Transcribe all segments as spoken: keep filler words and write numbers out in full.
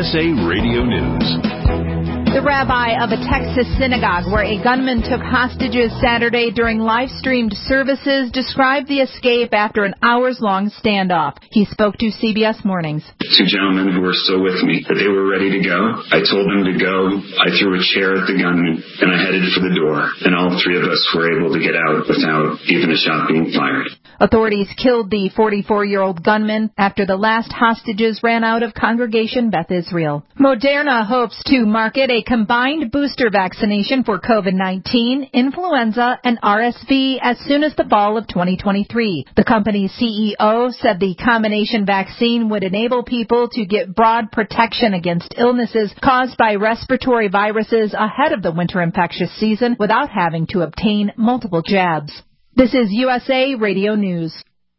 S A Radio News. The rabbi of a Texas synagogue where a gunman took hostages Saturday during live-streamed services described the escape after an hours-long standoff. He spoke to C B S Mornings. Two gentlemen who were still with me, that they were ready to go. I told them to go. I threw a chair at the gunman, and I headed for the door. And all three of us were able to get out without even a shot being fired. Authorities killed the forty-four-year-old gunman after the last hostages ran out of Congregation Beth Israel. Moderna hopes to market a combined booster vaccination for COVID nineteen, influenza, and R S V as soon as the fall of twenty twenty-three. The company's C E O said the combination vaccine would enable people to get broad protection against illnesses caused by respiratory viruses ahead of the winter infectious season without having to obtain multiple jabs. This is U S A Radio News.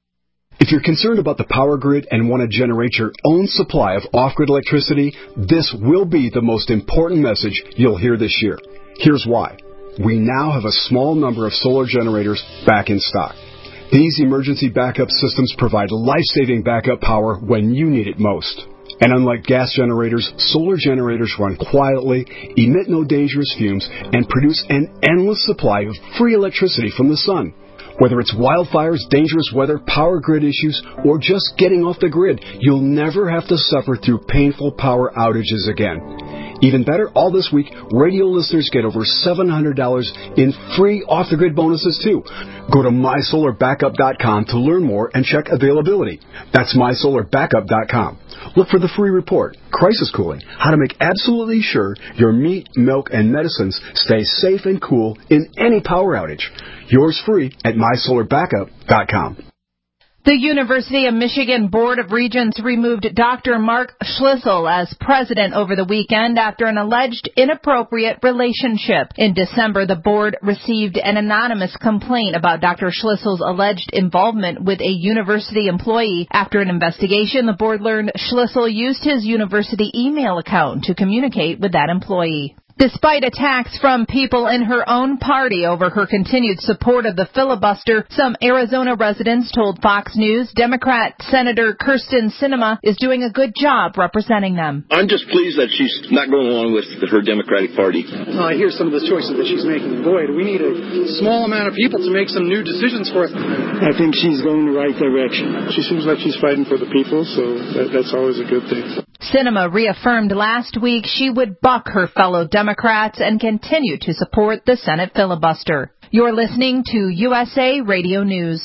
If you're concerned about the power grid and want to generate your own supply of off-grid electricity, this will be the most important message you'll hear this year. Here's why. We now have a small number of solar generators back in stock. These emergency backup systems provide life-saving backup power when you need it most. And unlike gas generators, solar generators run quietly, emit no dangerous fumes, and produce an endless supply of free electricity from the sun. Whether it's wildfires, dangerous weather, power grid issues, or just getting off the grid, you'll never have to suffer through painful power outages again. Even better, all this week, radio listeners get over seven hundred dollars in free off-the-grid bonuses, too. Go to my solar backup dot com to learn more and check availability. That's my solar backup dot com. Look for the free report, Crisis Cooling, how to make absolutely sure your meat, milk, and medicines stay safe and cool in any power outage. Yours free at my solar backup dot com. The University of Michigan Board of Regents removed Doctor Mark Schlissel as president over the weekend after an alleged inappropriate relationship. In December, the board received an anonymous complaint about Doctor Schlissel's alleged involvement with a university employee. After an investigation, the board learned Schlissel used his university email account to communicate with that employee. Despite attacks from people in her own party over her continued support of the filibuster, some Arizona residents told Fox News Democrat Senator Kyrsten Sinema is doing a good job representing them. I'm just pleased that she's not going along with her Democratic Party. Well, I hear some of the choices that she's making. Boy, do we need a small amount of people to make some new decisions for us. I think she's going the right direction. She seems like she's fighting for the people, so that, that's always a good thing. Sinema reaffirmed last week she would buck her fellow Democrats and continue to support the Senate filibuster. You're listening to U S A Radio News.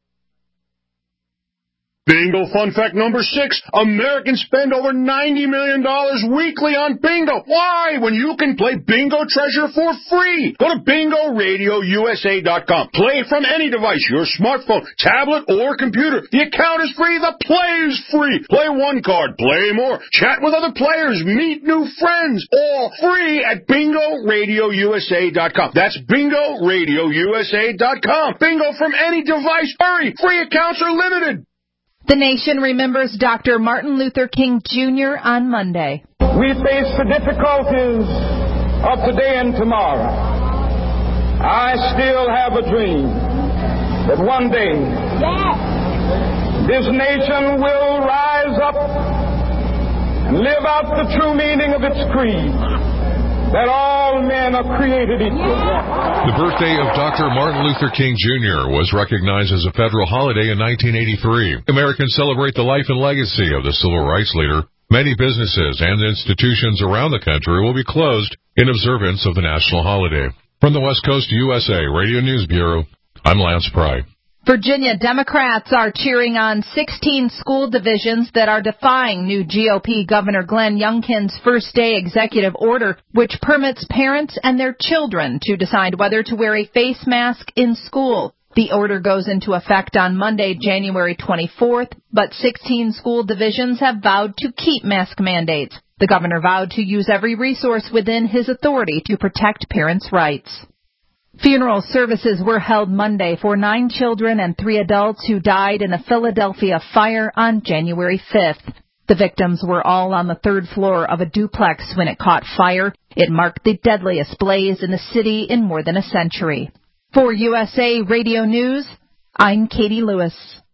Bingo fun fact number six. Americans spend over ninety million dollars weekly on bingo. Why? When you can play Bingo Treasure for free. Go to bingo radio u s a dot com. Play from any device, your smartphone, tablet, or computer. The account is free. The play is free. Play one card. Play more. Chat with other players. Meet new friends. All free at bingo radio u s a dot com. That's bingo radio u s a dot com. Bingo from any device. Hurry. Free accounts are limited. The nation remembers Doctor Martin Luther King Junior on Monday. We face the difficulties of today and tomorrow. I still have a dream that one day this nation will rise up and live out the true meaning of its creed, that all men are created equal. The birthday of Doctor Martin Luther King Junior was recognized as a federal holiday in nineteen eighty-three. Americans celebrate the life and legacy of the civil rights leader. Many businesses and institutions around the country will be closed in observance of the national holiday. From the West Coast U S A Radio News Bureau, I'm Lance Pry. Virginia Democrats are cheering on sixteen school divisions that are defying new G O P Governor Glenn Youngkin's first-day executive order, which permits parents and their children to decide whether to wear a face mask in school. The order goes into effect on Monday, January twenty-fourth, but sixteen school divisions have vowed to keep mask mandates. The governor vowed to use every resource within his authority to protect parents' rights. Funeral services were held Monday for nine children and three adults who died in a Philadelphia fire on January fifth. The victims were all on the third floor of a duplex when it caught fire. It marked the deadliest blaze in the city in more than a century. For U S A Radio News, I'm Katie Lewis.